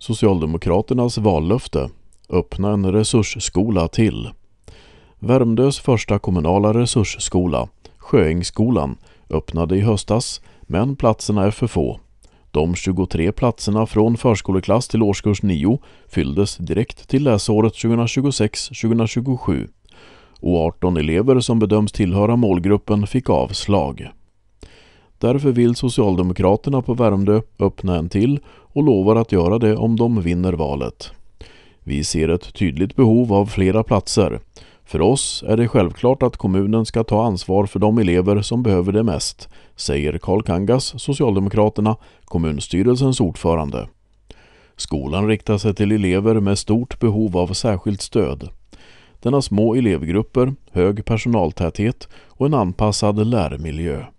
Socialdemokraternas vallöfte: öppna en resursskola till. Värmdös första kommunala resursskola, Sjöängsskolan, öppnade i höstas, men platserna är för få. De 23 platserna från förskoleklass till årskurs 9 fylldes direkt till läsåret 2026-2027 och 18 elever som bedöms tillhöra målgruppen fick avslag. Därför vill Socialdemokraterna på Värmdö öppna en till och lovar att göra det om de vinner valet. Vi ser ett tydligt behov av flera platser. För oss är det självklart att kommunen ska ta ansvar för de elever som behöver det mest, säger Karl Kangas, Socialdemokraterna, kommunstyrelsens ordförande. Skolan riktar sig till elever med stort behov av särskilt stöd. Den har små elevgrupper, hög personaltäthet och en anpassad lärmiljö.